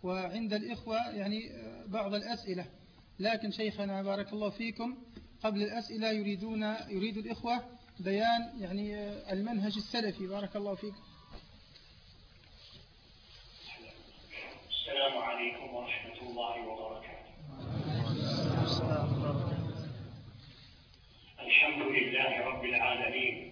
وعند الإخوة يعني بعض الأسئلة، لكن شيخنا بارك الله فيكم قبل الأسئلة يريد الإخوة بيان يعني المنهج السلفي. بارك الله فيكم. السلام عليكم ورحمة الله وبركاته. الحمد لله رب العالمين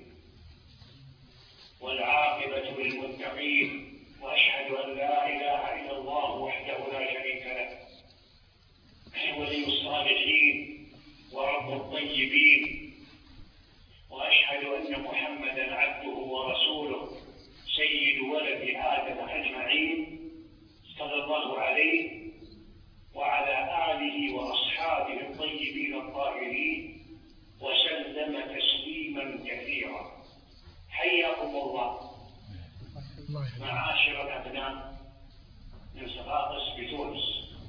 والعاقبة للمتقين، وأشهد أن لا إله إلا الله وحده لا شريك له، ولي الصالحين ورب الطيبين، وأشهد أن محمدا عبده ورسوله سيد ولد آدم أجمعين صلى الله عليه وعلى آله وأصحابه الطيبين الطاهرين وسلم تسليما كثيرا. حياكم الله معاشر الأبناء من صفاقس بتونس.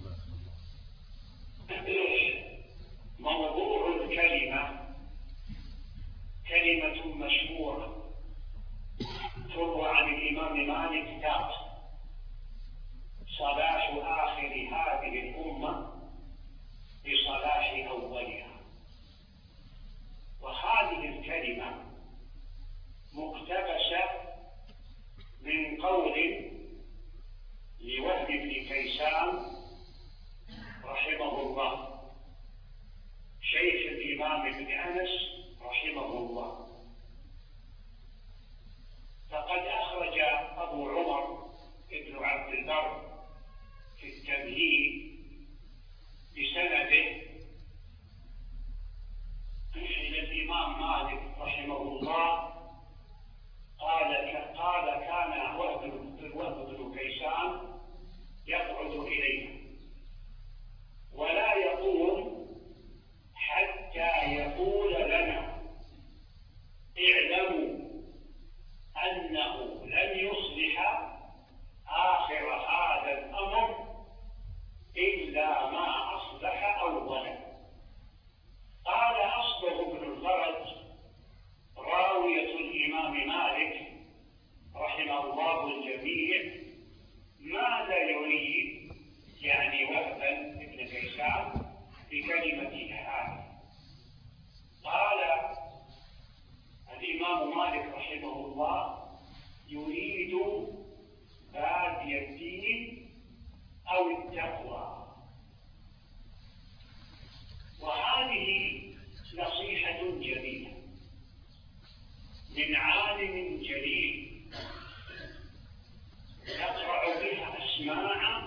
موضوع الكلمة كلمة مشهورة تروى عن الإمام مالك قال: صلاح آخر هذه الأمة بصلاح أولها. وهذه الكلمة مقتبسة من قول لوهب بن كيسان رحمه الله شيخ الإمام ابن أنس رحمه الله. فقد أخرج أبو عمر ابن عبد البر في التمهيد بسنده إلى الإمام مالك رحمه الله قال كان وهب بن كيسان يقعد إليه ولا يقوم حتى يقول لنا: اعلموا أنه لن يصلح آخر هذا الأمر إلا ما أصلح أولا. قال أصبغ بن الفرج راوية الإمام مالك رحمه الله الجميع ماذا يريد، يعني وهبا ابن كيسان، بكلمة هذه. قال الإمام مالك رحمه الله: يريد بادي الدين أو التقوى. وهذه نصيحة جميلة من عالم جليل نقرأ بها أسماع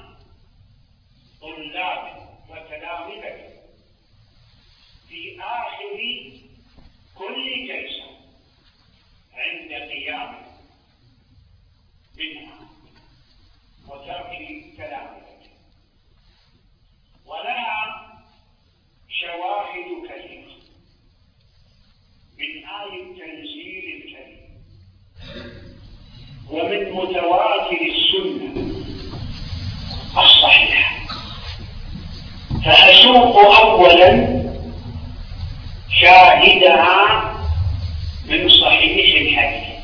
طلاب وتلامذة في آخر كل جلسة عند قيامه منها وترك تلامذته. ولها شواهد كثيرة من آية تنزيل الكريم ومن متواتر السنة الصحيحة. فأسوق أولا شاهدها من صحيح الحديث.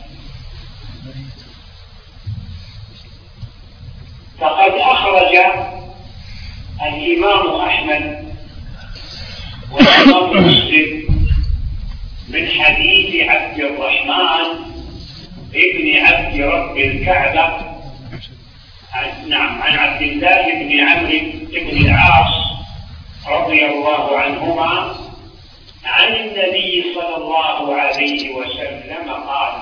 فقد أخرج الإمام أحمد والإمام مسلم من حديث عبد الرحمن ابن عبد رب الكعبة عن عبد الله بن عمرو بن العاص رضي الله عنهما عن النبي صلى الله عليه وسلم قال: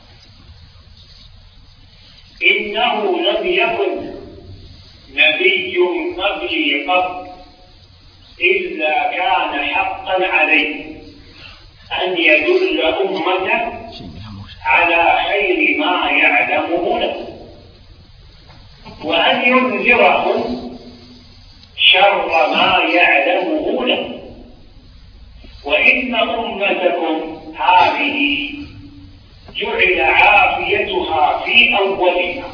إنه لم يكن نبي قبلي قط إلا كان حقا عليه أن يدل أمته على خير ما يعلمه له، وأن ينذرهم شر ما يعلمه له. وإن أمتكم هذه جعل عافيتها في أولها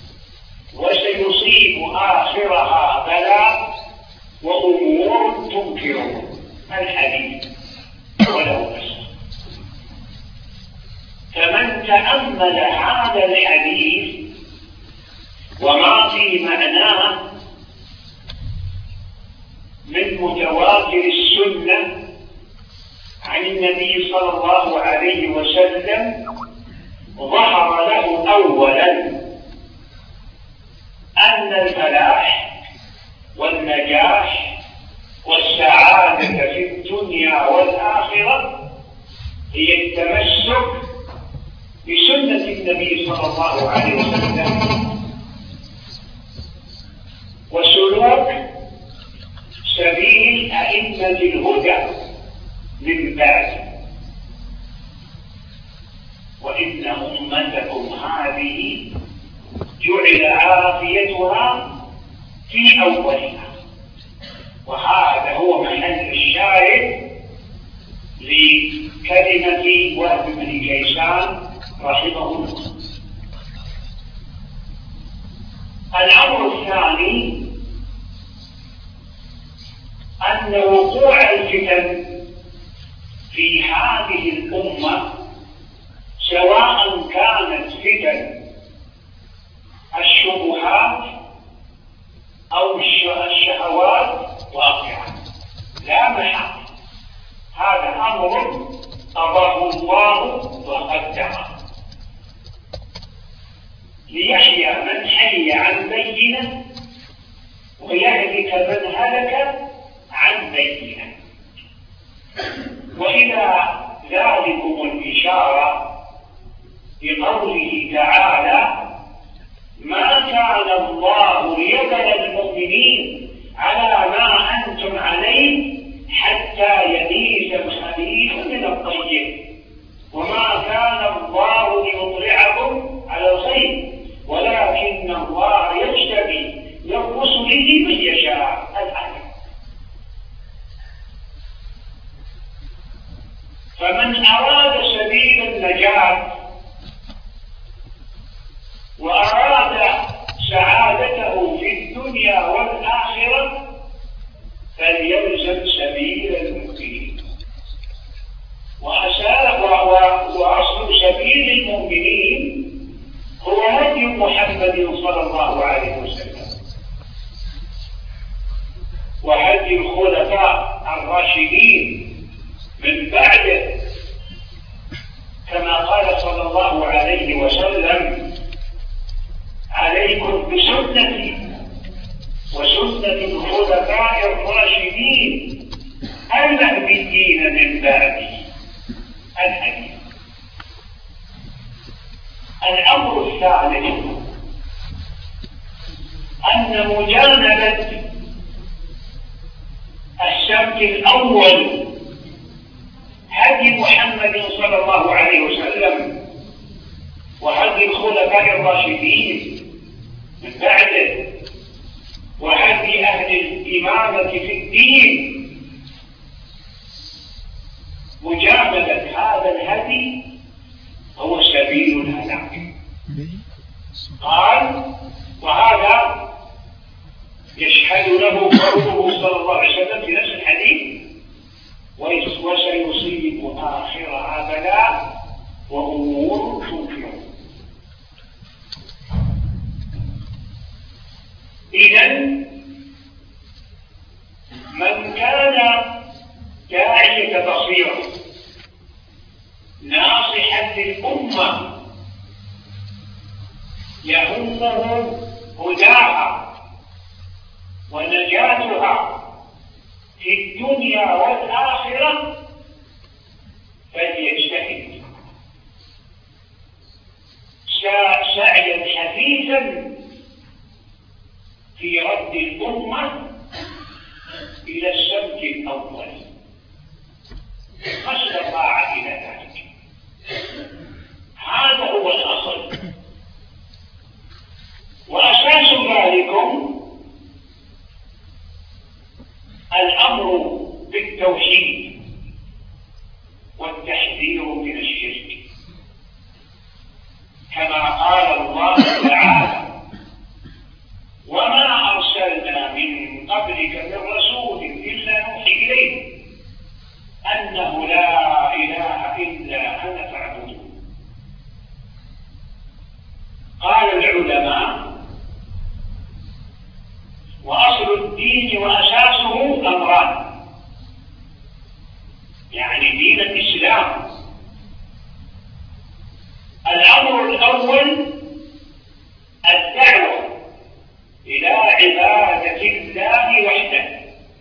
وسيصيب آخرها بلاء وأمور تنكر الحديث ولو بس. فمن تأمل هذا الحديث وما في معناه المتواتر السنة عن النبي صلى الله عليه وسلم ظهر له أولا أن الفلاح والنجاح والسعادة في الدنيا والآخرة هي التمسك بسنة النبي صلى الله عليه وسلم وسلوك سبيل أئمة الهدى من بعد. وإن أمتكم هذه جعل عافيتها في أولها. وهذا هو محل الشاهد لكلمة وهب بن كيسان رحمه الله. الأمر الثاني أن وقوع الفتن في هذه الأمة سواء كانت فتن الشبهات أو الشهوات واقعة لا محالة. هذا أمر قضاه الله وقدره ليحيى من حي عن بينة ويهلك من هلك عن بينة. وإلى ذلكم الإشارة بقوله تعالى: ما كان الله ليذر المؤمنين على ما أنتم عليه حتى يميز الخبيث من الطيب وما كان الله ليطلعكم على الغيب ولكن الله يجتبي من رسله من يشاء. الآية. فمن أراد سبيل النجاة وأراد سعادته في الدنيا والآخرة فليلزم سبيل المؤمنين. وأصل سبيل المؤمنين هو هدي محمد صلى الله عليه وسلم وهدي الخلفاء الراشدين من بعده، كما قال صلى الله عليه وسلم: عليكم بسنتي وسنة الخلفاء الراشدين المهديين من بعدي. الحديث. الأمر الثالث أن مجانبة السبت الأول هدي محمد صلى الله عليه وسلم وهدي الخلفاء الراشدين من بعده وهدي أهل الإمامة في الدين، مجاملة هذا الهدي هو سبيل الهلاك. قال: وهذا يشهد له قوله صلى الله عليه وسلم في نفس الحديث: وسيصيب آخرها بلاء وأمور تنكرون. إذن من كان داعية بصيرة ناصحا للأمة يهمه هداها ونجاتها في الدنيا والآخرة فليجتهد سعيا حثيثا في رد الأمة إلى السبت الأول ما استطاع إلى ذلك. هذا هو الأصل. وأساس ذلكم الأمر بالتوحيد والتحذير من الشرك، كما قال الله تعالى: وما أرسلنا من قبلك من رسول إلا نوحي إليه أنه لا إله إلا أنا فاعبدون. قال العلماء: وأصل الدين وأساسه أمران، يعني دين الإسلام. الأمر الأول الدعوة إلى عبادة الله وحده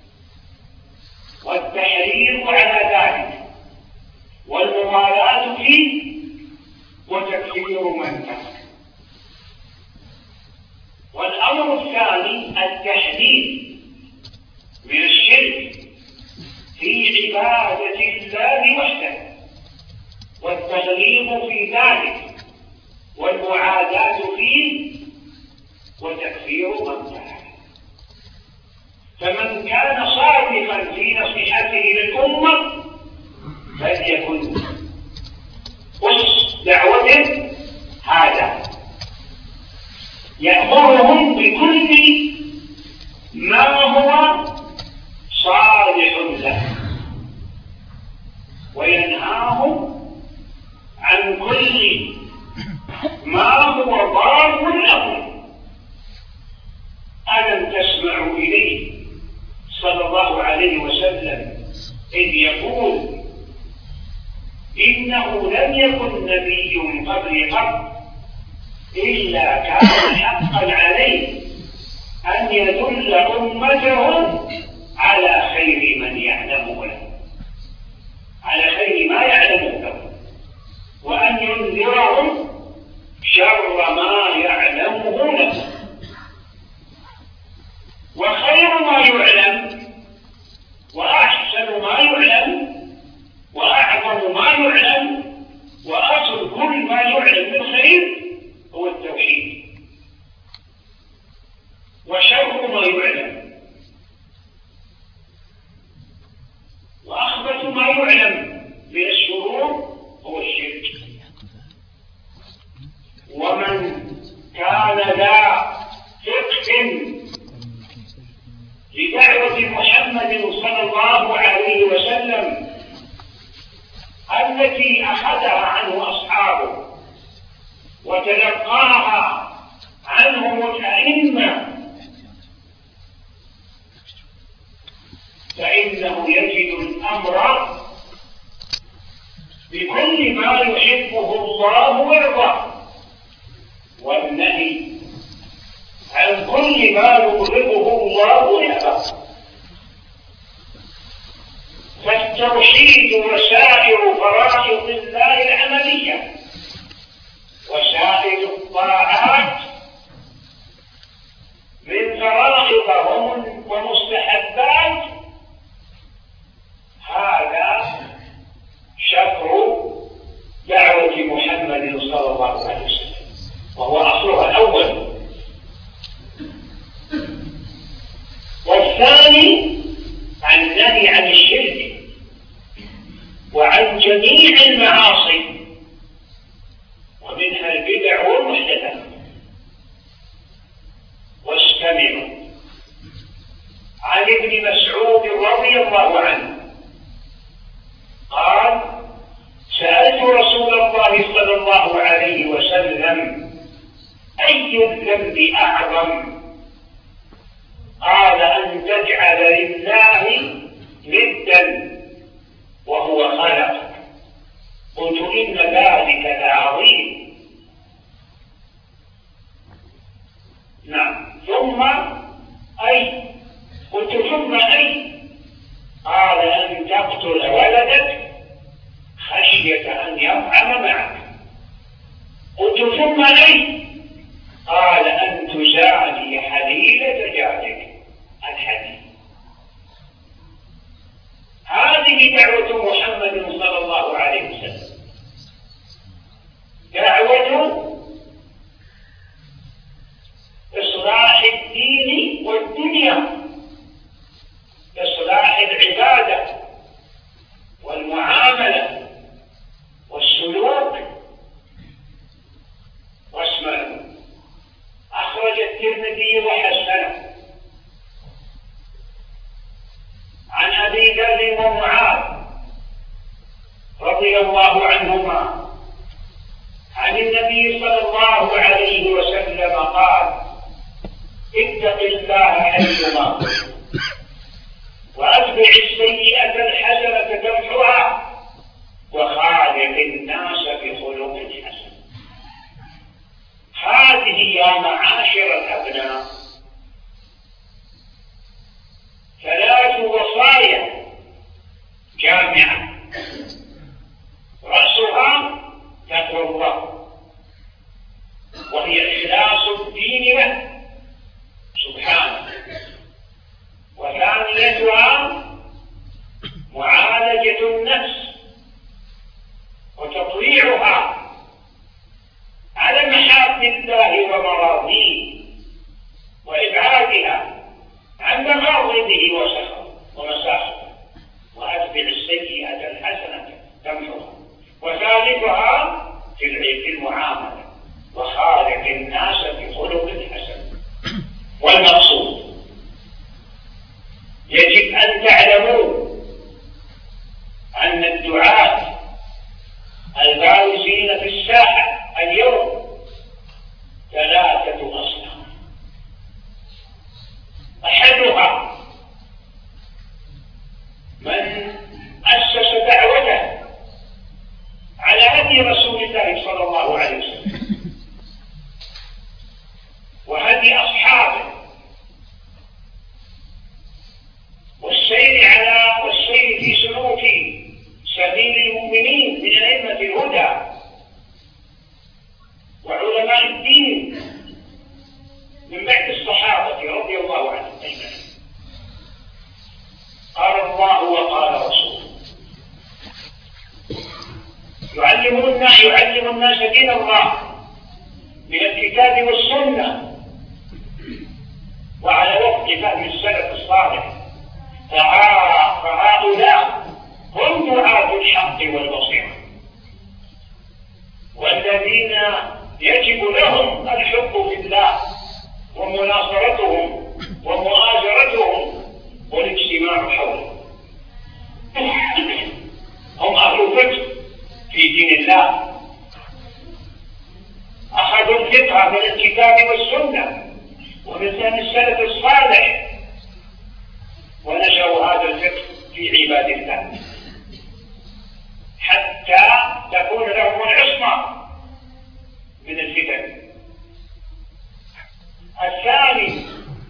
والتحريض على ذلك والموالاة فيه وتكفير من كفر. والأمر الثاني التحذير من الشرك في عبادة الله وحده والتغليظ في ذلك والمعاداة فيه وتكفير من كفر. فمن كان صادقا في نصيحته للأمة فليكن أس دعوته هذا، يأمرهم بكل ما هو صالح له وينهاهم عن كل ما هو ضار لهم. ألم تسمعوا إليه صلى الله عليه وسلم إذ يقول إنه لم يكن نبي قبل قط إلا كان حقا عليه أن يدل أمته على خير من يعلمه له، على خير ما يعلمه له، وأن ينذرهم شر ما يعلمه له. وخير ما يعلم وأحسن ما يعلم وأعظم ما يعلم وأصل كل ما يعلم من خير هو التوحيد. وشر ما يعلم وأخبث ما يعلم من الشرور هو الشرك. ومن كان ذا فقه لدعوة محمد صلى الله عليه وسلم التي أخذها عنه أصحابه وتلقاها عنهم الأئمة، فإنه يجد الأمر بكل ما يحبه الله ويرضاه، والنهي عن كل ما يغضبه الله ويأباه. فالتوحيد وسائر فرائض الله العملية وسائر الطاعات من فرائض ومستحبات هذا شطر دعوة محمد صلى الله عليه وسلم، وهو أصلها الأول. والثاني النهي عن الشرك وعن جميع المعاصي ومنها البدع والمحدثات. واستمعوا عن ابن مسعود رضي الله عنه قال سألت رسول الله صلى الله عليه وسلم أي الذنب أعظم؟ قال أن تجعل لله ندا وهو خلقك. قلت إن ذلك لعظيم. نعم. ثم أي؟ قلت ثم أي؟ قال أن تقتل ولدك خشية أن يطعم معك. قلت ثم أي؟ قال أن تزاني حليلة جارك. الحديث. هذه دعوة محمد صلى الله عليه وسلم، دعوة إصلاح الدين والدنيا، إصلاح العبادة والمعاملة والسلوك. واسمعوا، أخرج الترمذي وحسنه عن أبي ذر ومعاذ رضي الله عنهما عن النبي صلى الله عليه وسلم قال اتق الله حيثما كنت وأتبع السيئة الحسنة تمحها وخالق الناس بخلق حسن. هذه يا معاشر الأبناء 3 وصايا جامعة، رأسها تقوى الله وهي إخلاص الدين له سبحانه، وثانيتها معالجة النفس وتطويعها على محاب الله ومراضيه وإبعادها عن مغاضبه ومساخطه، وأتبع السيئة الحسنة تمحها، وثالثها في المعاملة وخالق الناس بخلق حسن. والمقصود يجب أن تعلموا أن الدعاة البارزين في الساحة اليوم 3 أصناف. أحدها من أسس دعوته على هدي رسول الله صلى الله عليه وسلم وهدي أصحابه والسير في سلوك سبيل المؤمنين من أئمة الهدى وعلماء الدين من بعد الصحابة رضي الله عنهم أجمعين. قال الله وقال رسوله يعلم الناس دين الله من الكتاب والسنة وعلى وفق فهم السلف الصالح، فهؤلاء هم دعاة الحق والبصيرة والذين يجب لهم الحب في الله ومناصرتهم ومؤازرتهم والاجتماع حولهم. هم أهل فقه في دين الله، أخذوا الفقه من الكتاب والسنة ومن فهم السلف الصالح ونشروا هذا الفقه في عباد الله حتى تكون لهم العصمة من الفتن. الثاني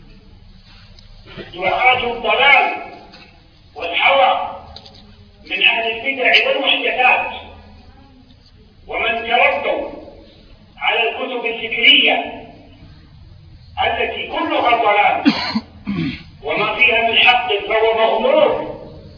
دعاة الضلال والهوى من أهل البدع والمحدثات ومن تربوا على الكتب الفكرية التي كلها ضلال وما فيها من حق فهو مغمور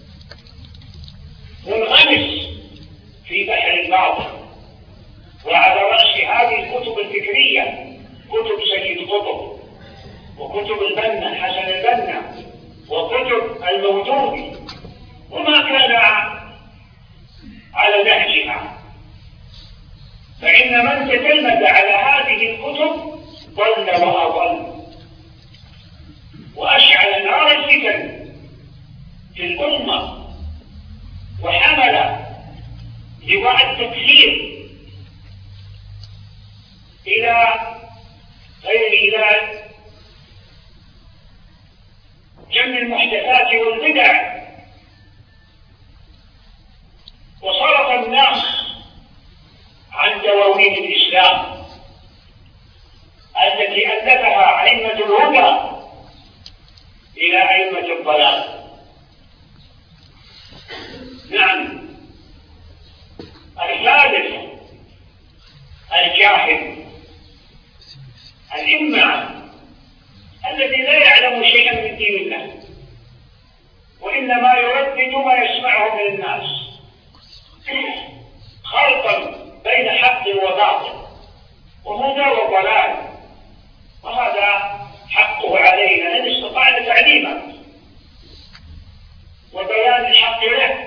منغمس في بحر الباطل. وعلى رأس هذه الكتب الفكرية كتب سيد قطب وكتب البنا حسن البنا وكتب الموجودي وما كان على نهجها، فإن من تجلد على هذه الكتب ضل وأضل وأشعل نار الفتن في الأمة وحمل لواء التكفير إلى جمع المحدثات والبدع، وصرف الناس عن دواوين الإسلام التي ألفها أئمة الهدى إلى أئمة الضلال. نعم. الثالث الجاهل الإمع الذي لا يعلم شيئا من دين الله وإنما يردد ما يسمعه من الناس خلطا بين حق وباطل وهدى وضلال، وهذا حقه علينا إن استطعنا تعليمه وبيان الحق له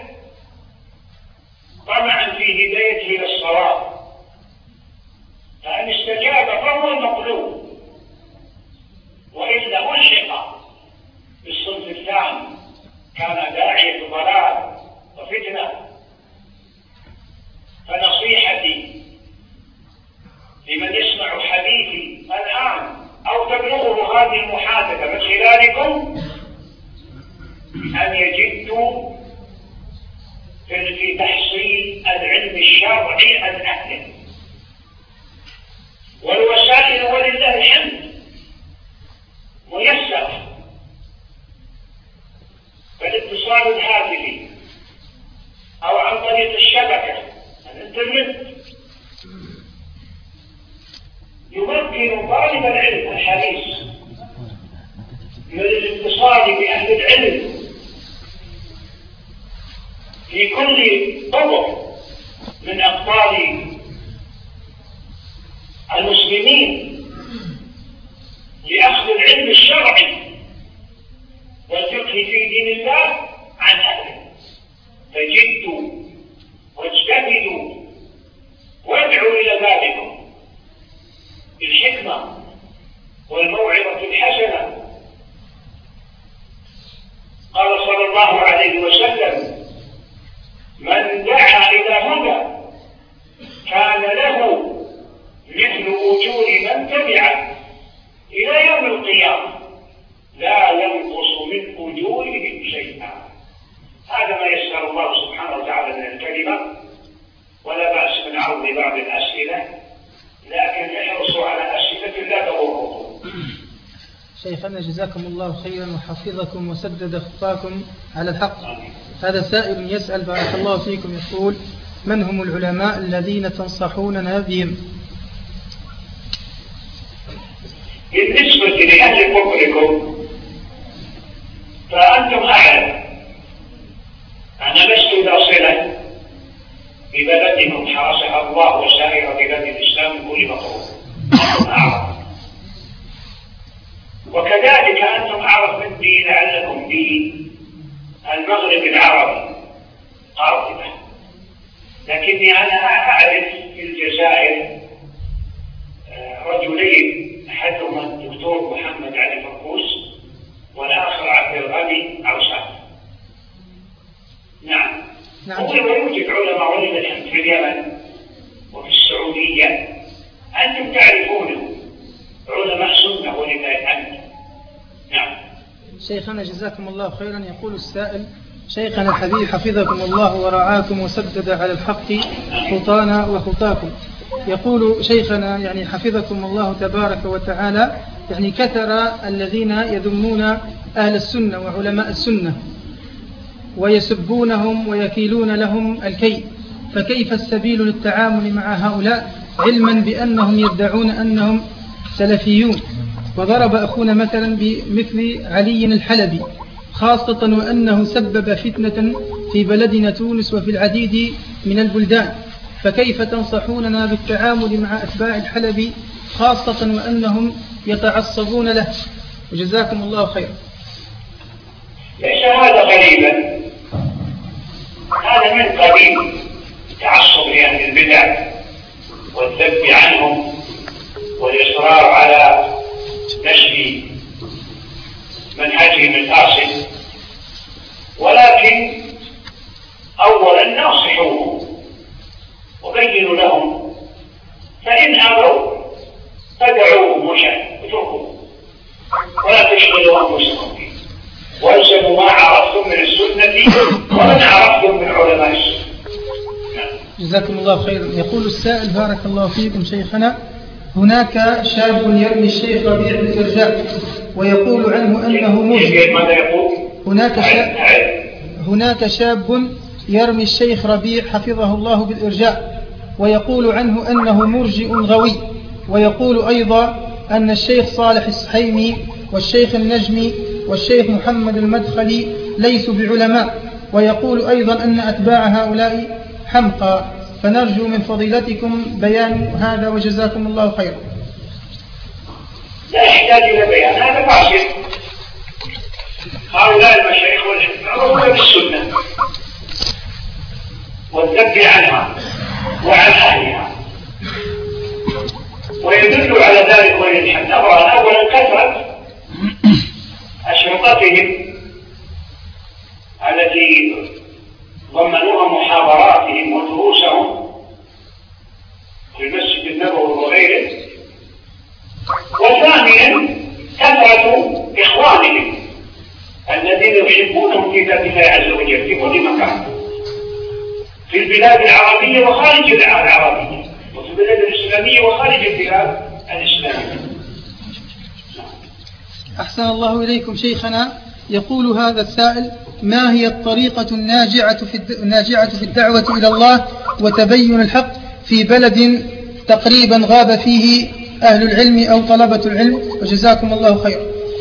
طمعا في هدايته للصواب، فإن استجاب فهو المطلوب وإلا ألحق بالصنف الثاني كان داعية ضلال وفتنة. فنصيحتي لمن يسمع حديثي الآن أو تبلغه هذه المحادثة من خلالكم أن يجدوا في تحصيل العلم الشرعي عن أهله، والوسائل ولله الحمد ميسرة، فالاتصال الهاتفي أو عن طريق الشبكة الإنترنت يمكن طالب العلم الحريص من الاتصال بأهل العلم في كل طرق من أقطار المسلمين لأخذ العلم الشرعي والفقه في دين الله عن أهله. فجدوا واجتهدوا وادعوا إلى ذلك بالحكمة والموعظة الحسنة. قال صلى الله عليه وسلم: من دعا إلى هدى كان له مثل أجور من تبعه إلى يوم القيامة لا ينقص من أجورهم شيئا. هذا ما يسر الله سبحانه وتعالى من الكلمة، ولا بأس من عرض بعض الأسئلة، لكن احرصوا على أسئلة لا تضركم. شيخنا جزاكم الله خيرا وحفظكم وسدد خطاكم على الحق. هذا سائل يسأل بارك الله فيكم، يقول: من هم العلماء الذين تنصحوننا بهم؟ بالنسبة لأهل كفركم فأنتم أعلم. أنا لست ذا صلة ببلدكم حرسها الله وسائر بلاد الإسلام من كل مطلوب، أنتم أعرف، وكذلك أنتم أعرف مني لعلكم في المغرب العربي قاطبة، لكني أنا أعرف في الجزائر رجلين، أحدهما الدكتور محمد علي فرقوس والآخر عبد الغني عوسان. نعم. ويوجد علماء ولله الحمد في اليمن وفي السعودية أنتم تعرفون علماء سنة ولله الحمد. نعم. شيخنا جزاكم الله خيرا. يقول السائل: شيخنا الحبيب حفظكم الله ورعاكم وسدد على الحق خطانا وخطاكم. يقول شيخنا يعني حفظكم الله تبارك وتعالى، يعني كثر الذين يذمون أهل السنة وعلماء السنة ويسبونهم ويكيلون لهم الكيل، فكيف السبيل للتعامل مع هؤلاء علما بأنهم يدعون أنهم سلفيون؟ وضرب أخونا مثلا بمثل علي الحلبي خاصة وأنه سبب فتنة في بلدنا تونس وفي العديد من البلدان، فكيف تنصحوننا بالتعامل مع أتباع الحلبي خاصة وأنهم يتعصبون له؟ وجزاكم الله خيرا. ليس هذا غريبا، هذا من قبيل تعصب لأهل البدع والذب عنهم والإصرار على نشر منهجهم الفاسد، ولكن أولا ناصحوهم وبينوا لهم، فإن أمروا فدعوهم واتركوا ولا تشغلوا أنفسكم فيه، والزموا ما عرفتم من السنة ومن عرفتم من علماء السنة. جزاكم الله خيرا. يقول السائل بارك الله فيكم شيخنا: هناك شاب يرمي الشيخ ربيع بالإرجاء ويقول عنه أنه مرجئ. هناك شاب يرمي الشيخ ربيع حفظه الله بالإرجاء ويقول عنه أنه مرجئ غوي، ويقول أيضا أن الشيخ صالح السحيمي والشيخ النجمي والشيخ محمد المدخلي ليسوا بعلماء، ويقول أيضا أن أتباع هؤلاء حمقى، فنرجو من فضيلتكم بيان هذا وجزاكم الله خيرا. لا يحتاج إلى بيان، هذا فاصل. هؤلاء المشايخ والعلماء بالسنة والذب عنها وعن أهلها، ويدل على ذلك وللحمد أولا كثرة أشرطتهم التي ضمنوها محاضراتهم ودروسهم في المسجد النبوي وغيره. وثانيا كثرة إخوانهم الذين يحبونهم في ذات الله عز وجل في كل مكان، في البلاد العربية وخارج العربية، وفي البلاد الإسلامية وخارج البلاد الإسلامية. أحسن الله إليكم شيخنا. يقول هذا السائل: ما هي الطريقة الناجعة في الدعوة إلى الله وتبين الحق في بلد تقريبا غاب فيه أهل العلم أو طلبة العلم، وجزاكم الله خير؟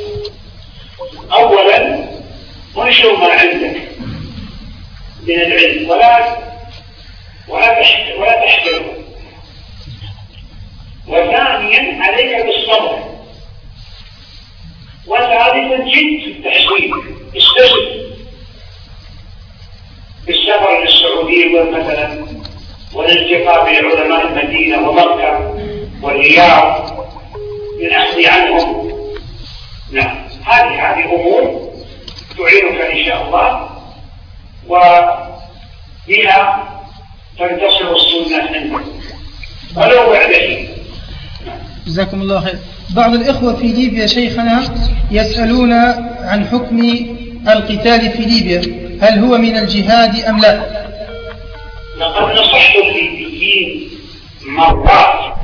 أولا انشر ما عندك من العلم ولا تحقره. وثانيا عليك بالصبر. وثالثا جد في التحصيل، استجد بالسفر للسعودية مثلا والالتقاء بعلماء المدينة ومكة والرياض للأخذ عنهم. نعم، هذه أمور تعينك إن شاء الله، وبها تنتصر السنة عندك ولو بعد حين. جزاكم الله خير. بعض الإخوة في ليبيا شيخنا يسألون عن حكم القتال في ليبيا، هل هو من الجهاد أم لا؟ لقد نصحت الليبيين مرات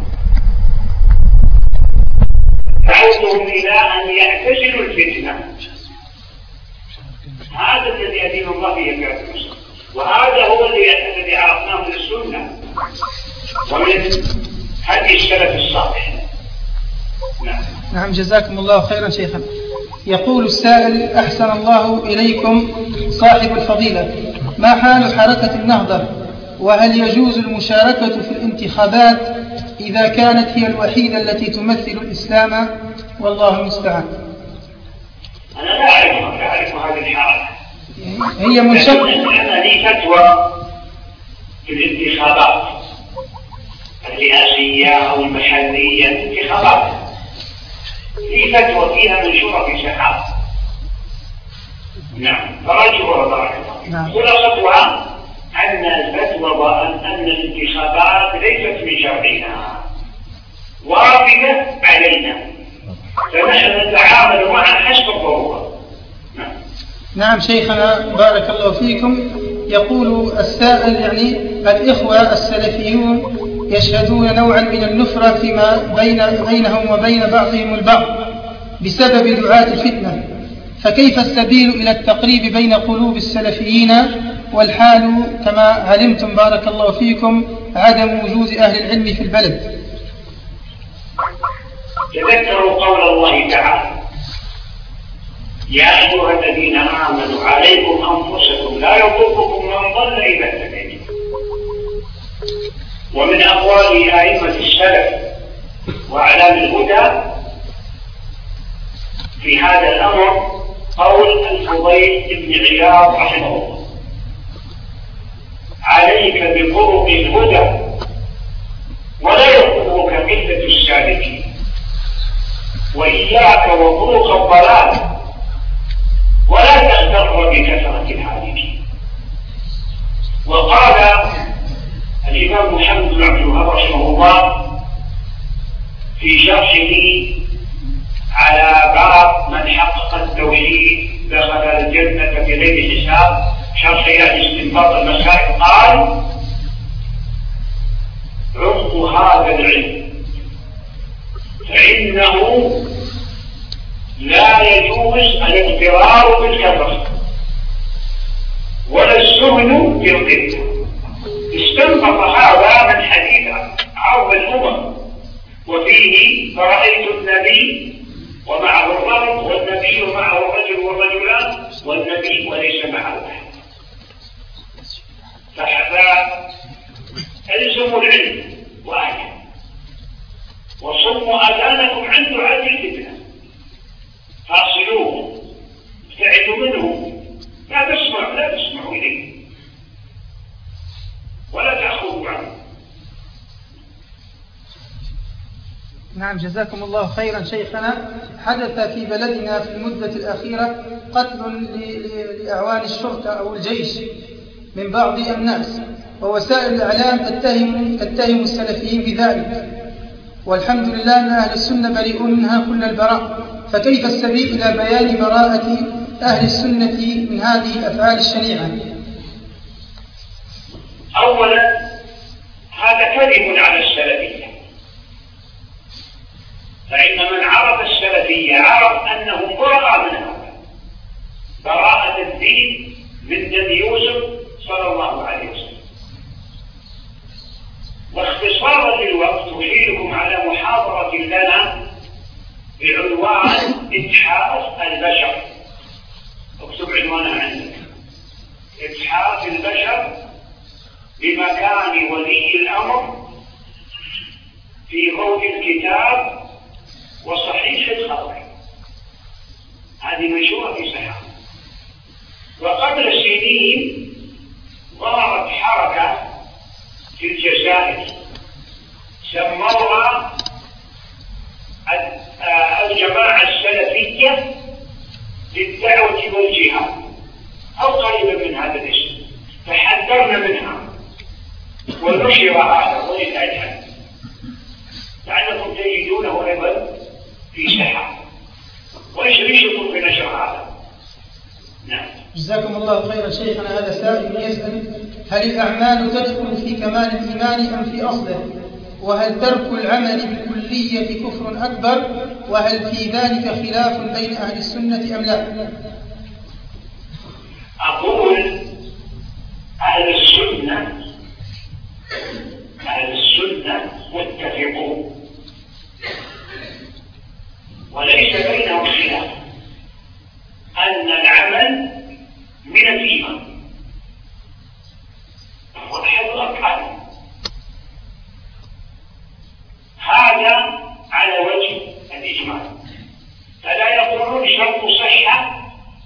دعوتهم إلى أن يعتزلوا الفتنة. هذا الذي يدين الله به كافر، وهذا هو الذي عرفناه من السنة ومن هدي السلف الصالح. نعم، جزاكم الله خيرا شيخنا. يقول السائل: أحسن الله إليكم صاحب الفضيلة، ما حال حركة النهضة؟ وهل يجوز المشاركة في الانتخابات إذا كانت هي الوحيدة التي تمثل الإسلام؟ والله المستعان. أنا لا أعرف هذه الحركة. هي منشقة. أنا لي فتوى في الانتخابات الرئاسية أو المحلية، الانتخابات في فتوى فيها منشورة في صحافة. نعم، فراجعوها بارك الله. خلاصتها أن الفتوى أن الانتخابات ليست من شرعنا، واجبة علينا، فنحن نتعامل معها حسب الضرورة. نعم شيخنا بارك الله فيكم. يقول السائل: يعني الإخوة السلفيون يشهدون نوعا من النفرة فيما بينهم وبين بعضهم البعض بسبب دعاة الفتنة، فكيف السبيل إلى التقريب بين قلوب السلفيين والحال كما علمتم بارك الله فيكم عدم وجود أهل العلم في البلد؟ تذكروا قول الله تعالى: يا أيها الذين آمنوا عليكم أنفسكم لا يضركم من ضل إذا اهتديتم. ومن أقوال أئمة السلف وأعلام الهدى في هذا الأمر قول الفضيل بن عياض رحمه الله: عليك بطرق الهدى ولا يضرك قلة السالكين، وإياك وطرق الضلال ولا تغتر بكثرة الهالكين. وقال الإمام محمد بن عبد الوهاب رحمه الله في شرحه على باب من حقق التوحيد دخل الجنة بغير حساب، شرح استنباط المسائل، قال: عمق هذا العلم فإنه لا يجوز الاغترار بالكثرة ولا السهل بالقلة. استنبط هذا من حديث عرض الأمم، وفيه: فرأيت النبي ومعه الرجل، والنبي ومعه الرجل والرجلان، والنبي وليس معه أحد. فألزموا العلم وأهله، وصموا آذانكم عن دعاة الفتنة، فاصلوه، ابتعدوا منه، لا تسمعوا إليه ولا تأخذوا عنه. نعم جزاكم الله خيرا شيخنا. حدث في بلدنا في المدة الأخيرة قتل لأعوان الشرطة أو الجيش من بعض الناس، ووسائل الإعلام تتهم السلفيين بذلك، والحمد لله أن أهل السنة بريئون منها كل البراء، فكيف السبيل إلى بيان براءة أهل السنة من هذه الأفعال الشنيعة؟ أولا هذا كذب على السلفية، فإن من عرف السلفية عرف أنهم براء منها براءة الدين من دم يوسف صلى الله عليه وسلم. واختصارا للوقت أحيلكم على محاضرة لنا بعنوان إتحاف البشر. اكتب عنوانها عندك: إتحاف البشر بمكان ولي الأمر في ضوء الكتاب وصحيح الخبر. هذه منشورة في صحيح. وقبل سنين ظهرت حركة في الجزائر سموها الجماعة السلفية للدعوة والجهاد أو قريبا من هذا الاسم، فحذرنا منها ونشر هذا ولله الحمد، لعلكم تجدونه أيضا في ساحة. وإيش ريشكم في نشر هذا؟ نعم. جزاكم الله خيرا شيخنا. هذا سائل يسأل: هل الأعمال تدخل في كمال الإيمان أم في أصله؟ وهل ترك العمل بالكلية كفر أكبر؟ وهل في ذلك خلاف بين أهل السنة أم لا؟ أقول أهل السنة متفقون وليس بينهم خلاف أن العمل من الإيمان وأحد الأركان. هذا على وجه الإجمال، فلا يقولون شرط صحة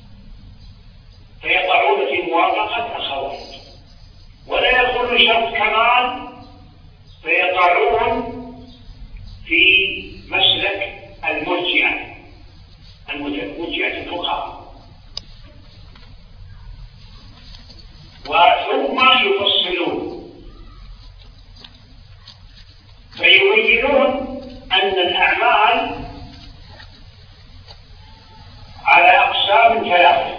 فيقعون في موافقة الخوارج، ولا يقولون شرط كمال فيقعون في مسلك المرجئة الفقهاء. وثم يفصلون فيبينون أن الأعمال على أقسام ثلاثة: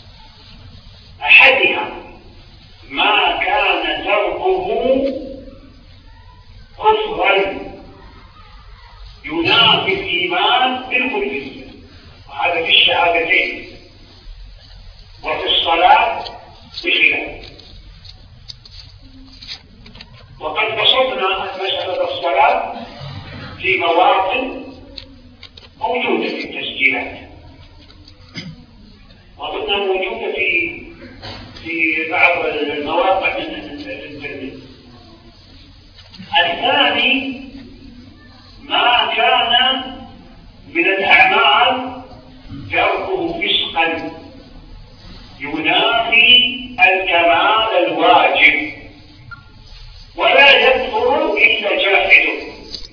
أحدها ما كان تركه كفرا ينافي الإيمان بالكلية، وهذا في الشهادتين، وفي الصلاة بخلاف. وقد بسطنا مسألة الصلاة في مواطن موجودة في التسجيلات، وقلنا موجودة في بعض المواقع من الانترنت. الثاني ما كان من الأعمال تركه فسقا ينافي الكمال الواجب ولا يكفر إلا جاحد،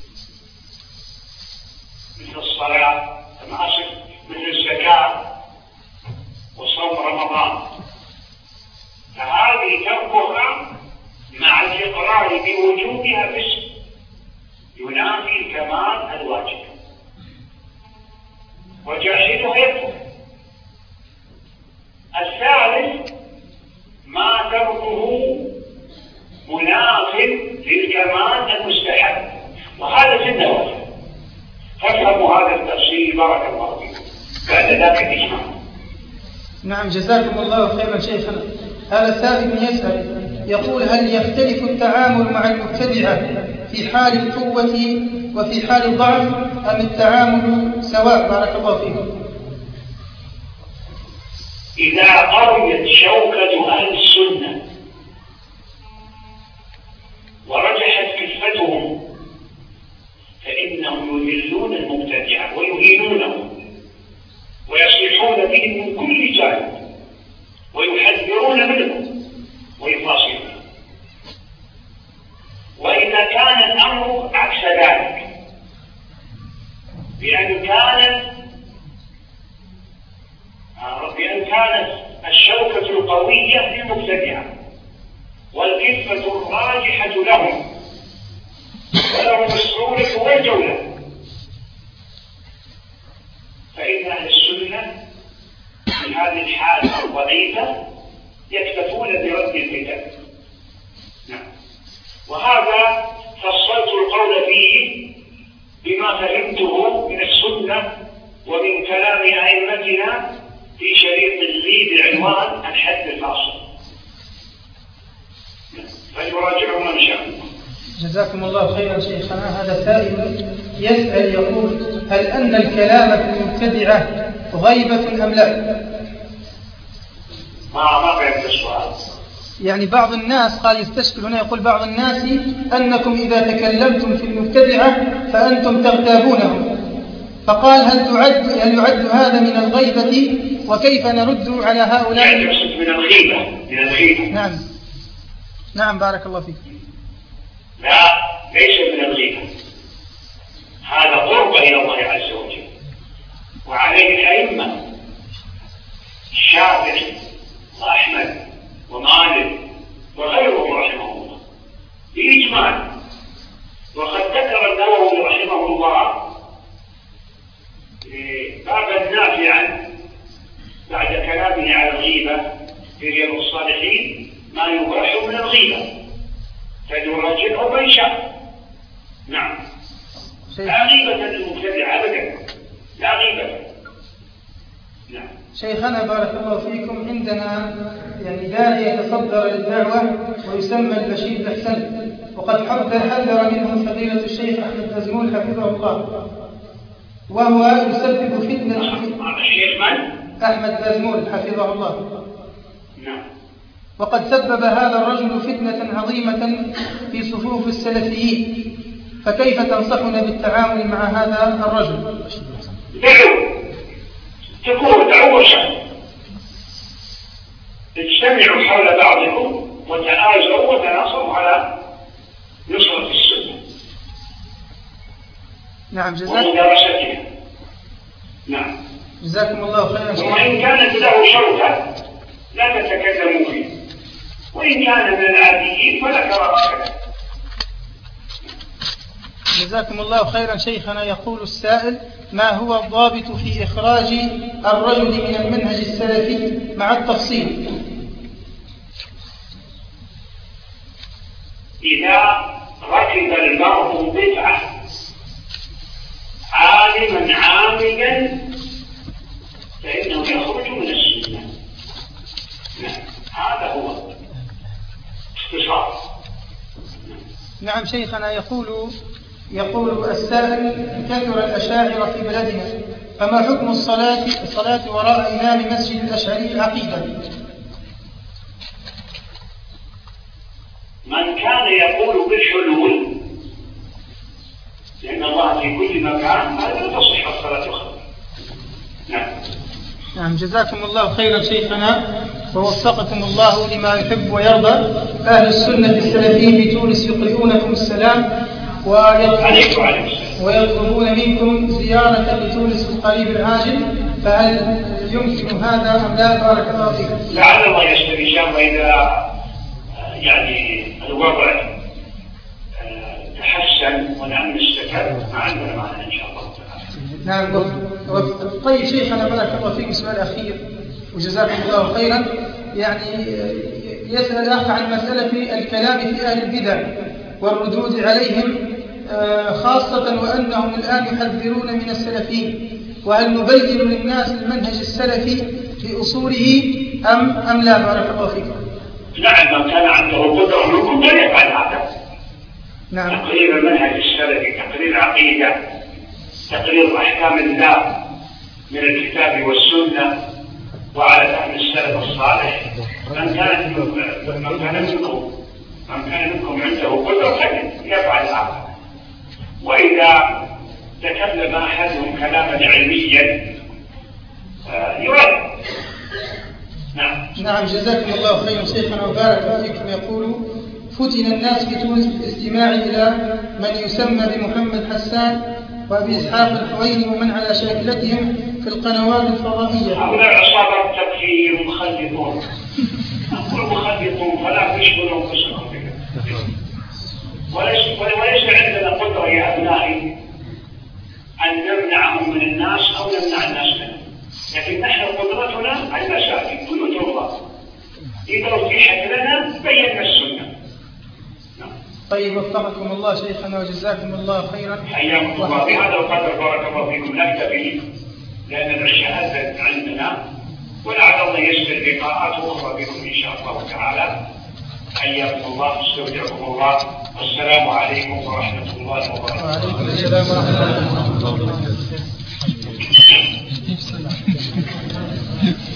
مثل الصلاة مثل الزكاة وصوم رمضان، فهذه تركها مع الإقرار بوجوبها فسق ينافي الكمال الواجب، وجاحدها يكفر. الثالث ما تركه مناف للكمال المستحب، وهذا في النوافل. فافهموا هذا التفصيل بارك الله فيكم. بعد ذلك الإجماع. نعم جزاكم الله خيرا شيخنا. هذا سائل يسأل يقول: هل يختلف التعامل مع المبتدعة في حال القوة وفي حال الضعف أم التعامل سواء؟ بارك الله فيكم. إذا قويت شوكة أهل السنة ورجحت كفتهم فإنهم يذلون المبتدعة ويهينونهم ويصلحون بهم من كل جانب ويحذرون منهم ويفاصلون. وإذا كان الأمر عكس ذلك، بأن كانت الشوكة القوية للمبتدعة والكفة الراجحة لهم ولهم السهولة والجولة، هذه الحالة الضعيفة يكتفون برد الفتن. نعم. وهذا فصلت القول فيه بما فهمته من السنة ومن كلام أئمتنا في شريط لي بعنوان الحد الفاصل، فليراجعه من شاء. جزاكم الله خيرا شيخنا. هذا سائل يسأل يقول: هل أن الكلام في المبتدعة غيبة أم لا؟ ما فهمت السؤال. يعني بعض الناس قال يستشكل هنا، يقول بعض الناس أنكم إذا تكلمتم في المبتدعة فأنتم تغتابونهم، فقال هل يعد هذا من الغيبة، وكيف نرد على هؤلاء؟ يعني يقصد من الغيبة. نعم بارك الله فيك. لا، ليس من الغيبة، هذا قرب إلى الله عز وجل، وعليه الأئمة الشافعي وأحمد ومالك وغيرهم رحمه الله بإجماع. وقد ذكر النووي رحمه الله بابا نافعا بعد كلامه على الغيبة في رياض الصالحين ما يباح من الغيبة، فليراجعه من شاء. نعم. لا غيبة للمبتدع أبدا، لا غيبة. نعم. شيخنا بارك الله فيكم، عندنا يعني داعية يتصدر للدعوة ويسمى البشير الأحسن، وقد حذر منه فضيلة الشيخ أحمد بازمول حفظه الله، وهو يسبب فتنة. الشيخ من؟ أحمد بازمول حفظه الله. نعم. وقد سبب هذا الرجل فتنة عظيمة في صفوف السلفيين، فكيف تنصحنا بالتعامل مع هذا الرجل؟ دعوا شر، اجتمعوا حول بعضكم وتآزروا وتناصروا على نصرة السنة. نعم. ومدارستها. نعم. جزاكم الله خيرا. وإن كانت له شوكة لا تتكلموا فيه، وإن كان من العاديين فلا كراهة. جزاكم الله خيرا شيخنا. يقول السائل: ما هو الضابط في إخراج الرجل من المنهج السلفي مع التفصيل؟ إذا ركب المرء بدعة عالما عاملا فإنه يخرج من السنة. هذا هو اختصار. نعم شيخنا. يقول السائل: كثر الأشاعرة في بلدنا، فما حكم الصلاة وراء إمام مسجد الأشعري العقيدة؟ من كان يقول بالحلول لأن الله في كل مكان هذا لا تصح الصلاة خلفه. نعم. جزاكم الله خيرا شيخنا، ووفقكم الله لما يحب ويرضى. أهل السنة السلفيين بتونس يقرؤونكم السلام ويطلبون منكم زيارة لتونس في القريب العاجل، فهل يمكن هذا أم لا؟ بارك الله فيكم. لعل الله يشتري إن شاء الله إذا يعني الوضع تحسن ونعم استكر ما عندنا معنى إن شاء الله تعالى. نعم. طيب شيخنا بارك الله فيكم، سؤال أخير وجزاكم الله خيرا. يعني يسأل أخ عن مسألة الكلام في أهل البدع والردود عليهم، خاصة وأنهم الآن يحذرون من السلفيين، وهل نبين للناس المنهج السلفي بأصوله أم لا؟ بارك الله فيكم. نعم. من كان عنده قدرة منكم فليفعل هذا. نعم. تقرير المنهج السلفي، تقرير العقيدة، تقرير أحكام الله من الكتاب والسنة وعلى فهم السلف الصالح. من كان منكم عنده قدرة فليفعل هذا. وإذا تكلم أحدهم كلاما علميا يرد. نعم. جزاكم الله خيرا شيخنا وبارك فيكم. يقول: فتن الناس في تونس بالاستماع إلى من يسمى بمحمد حسان وأبي إسحاق الحويني ومن على شاكلتهم في القنوات الفضائية. هؤلاء عصابة تكفير مخلطون. أقول مخلطون فلا تشغلوا أنفسكم بك. وليس عندنا قدرة يا أبنائي أن نمنعهم من الناس أو نمنع الناس منهم. لكن نحن قدرتنا المساجد بيوت الله، إذا أتيحت لنا بينا السنة. طيب وفقكم الله شيخنا وجزاكم الله خيرا. حياكم الله. بهذا القدر بارك الله فيكم نكتفي لأن العشاء أذن عندنا، ولعل الله يسر لقاءات أخرى بكم إن شاء الله تعالى. حياكم الله، استودعكم الله، والسلام عليكم ورحمة الله وبركاته. وعليكم السلام ورحمة الله وبركاته.